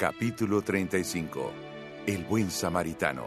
Capítulo 35. El buen samaritano.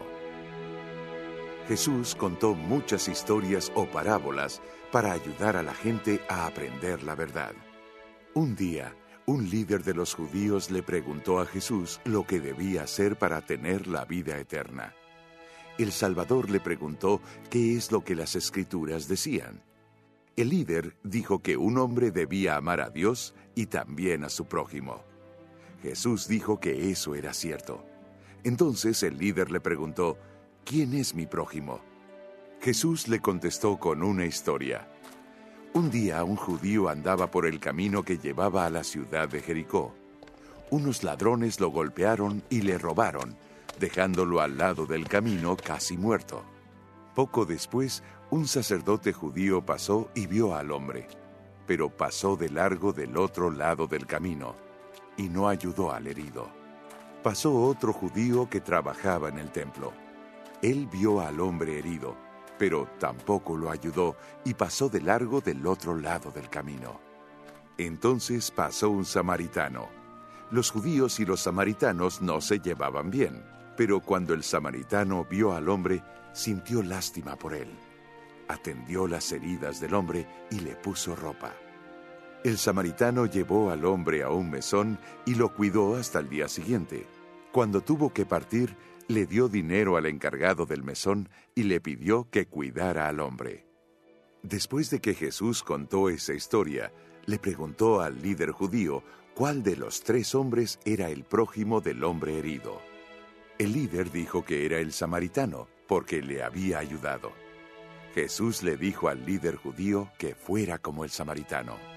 Jesús contó muchas historias o parábolas para ayudar a la gente a aprender la verdad. Un día, un líder de los judíos le preguntó a Jesús lo que debía hacer para tener la vida eterna. El Salvador le preguntó qué es lo que las Escrituras decían. El líder dijo que un hombre debía amar a Dios y también a su prójimo. Jesús dijo que eso era cierto. Entonces el líder le preguntó, ¿quién es mi prójimo? Jesús le contestó con una historia. Un día un judío andaba por el camino que llevaba a la ciudad de Jericó. Unos ladrones lo golpearon y le robaron, dejándolo al lado del camino casi muerto. Poco después, un sacerdote judío pasó y vio al hombre, pero pasó de largo del otro lado del camino y no ayudó al herido. Pasó otro judío que trabajaba en el templo. Él vio al hombre herido, pero tampoco lo ayudó y pasó de largo del otro lado del camino. Entonces pasó un samaritano. Los judíos y los samaritanos no se llevaban bien, pero cuando el samaritano vio al hombre, sintió lástima por él. Atendió las heridas del hombre y le puso ropa. El samaritano llevó al hombre a un mesón y lo cuidó hasta el día siguiente. Cuando tuvo que partir, le dio dinero al encargado del mesón y le pidió que cuidara al hombre. Después de que Jesús contó esa historia, le preguntó al líder judío cuál de los 3 hombres era el prójimo del hombre herido. El líder dijo que era el samaritano, porque le había ayudado. Jesús le dijo al líder judío que fuera como el samaritano.